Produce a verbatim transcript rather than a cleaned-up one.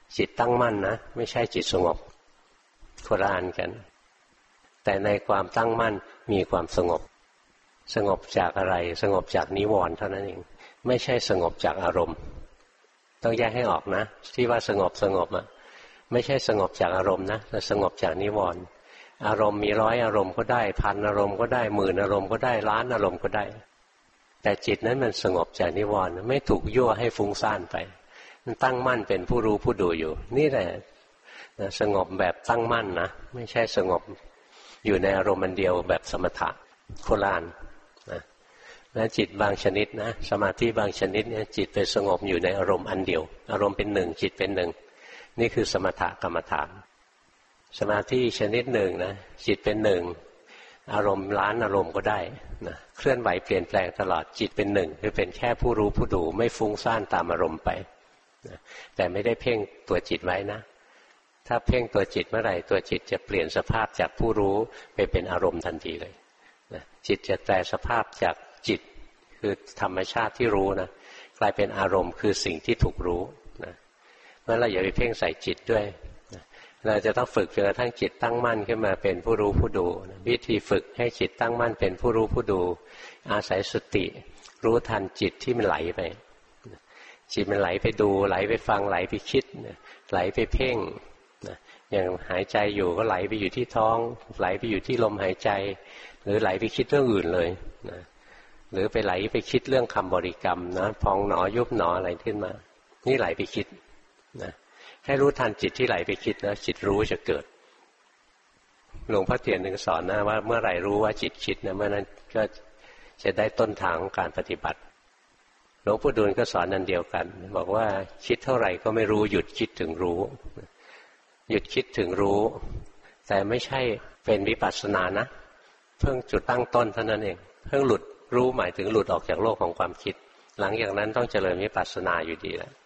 จิตตั้งมั่นนะไม่ใช่จิตสงบคนละอันกันแต่ในความตั้งมั่นมีความสงบสงบจากอะไรสงบจากนิวรณ์เท่านั้นเองไม่ใช่สงบจากอารมณ์ต้องแยกให้ออกนะที่ว่าสงบสงบอ่ะไม่ใช่สงบจากอารมณ์นะแต่สงบจากนิวรณ์อารมณ์มีร้อยอารมณ์ก็ได้พันอารมณ์ก็ได้หมื่นอารมณ์ก็ได้ล้านอารมณ์ก็ได้แต่จิตนั้นมันสงบจากนิวรณ์ไม่ถูกยั่วให้ฟุ้งซ่านไปมันตั้งมั่นเป็นผู้รู้ผู้ดูอยู่นี่แหละสงบแบบตั้งมั่นนะไม่ใช่สงบอยู่ในอารมณ์อันเดียวแบบสมถะโคลานนะแล้วจิตบางชนิดนะสมาธิบางชนิดเนี่ยจิตไปสงบอยู่ในอารมณ์อันเดียวอารมณ์เป็นหนึ่งจิตเป็นหนึ่งนี่คือสมถะกรรมฐานสมาธิชนิดหนึ่งนะจิตเป็นหนึ่งอารมณ์ล้านอารมณ์ก็ได้นะเคลื่อนไหวเปลี่ยนแปลงตลอดจิตเป็นหนึ่งคือเป็นแค่ผู้รู้ผู้ดูไม่ฟุ้งซ่านตามอารมณ์ไปนะแต่ไม่ได้เพ่งตัวจิตไว้นะถ้าเพ่งตัวจิตเมื่อไหร่ตัวจิตจะเปลี่ยนสภาพจากผู้รู้ไปเป็นอารมณ์ทันทีเลยนะจิตจะแปลสภาพจากจิตคือธรรมชาติที่รู้นะกลายเป็นอารมณ์คือสิ่งที่ถูกรู้นะเพราะเราอย่าไปเพ่งใส่จิตด้วยนะเราจะต้องฝึกจนกระทั่งจิตตั้งมั่นขึ้นมาเป็นผู้รู้ผู้ดูนะวิธีฝึกให้จิตตั้งมั่นเป็นผู้รู้ผู้ดูอาศัยสติรู้ทันจิตที่มันไหลไปจิตมันไหลไปดูไหลไปฟังไหลไปคิดไหลไปเพ่งนะอย่างหายใจอยู่ก็ไหลไปอยู่ที่ท้องไหลไปอยู่ที่ลมหายใจหรือไหลไปคิดเรื่องอื่นเลยนะหรือไปไหลไปคิดเรื่องคำบริกรรมนะพองหนอยุบหนออะไรขึ้นมานี่ไหลไปคิดนะให้รู้ทันจิตที่ไหลไปคิดแล้วจิตรู้จะเกิดหลวงพ่อเทียนถึงสอนนะว่าเมื่อไหร่รู้ว่าจิตคิดนะเมื่อนั้นก็จะได้ต้นทางของการปฏิบัติหลวงปู่ดูลก็สอนอันเดียวกันบอกว่าคิดเท่าไหร่ก็ไม่รู้หยุดคิดถึงรู้หยุดคิดถึงรู้แต่ไม่ใช่เป็นวิปัสสนานะเพิ่งจุดตั้งต้นเท่านั้นเองเพิ่งหลุดรู้หมายถึงหลุดออกจากโลกของความคิดหลังจากนั้นต้องเจริญวิปัสสนาอยู่ดีแหละ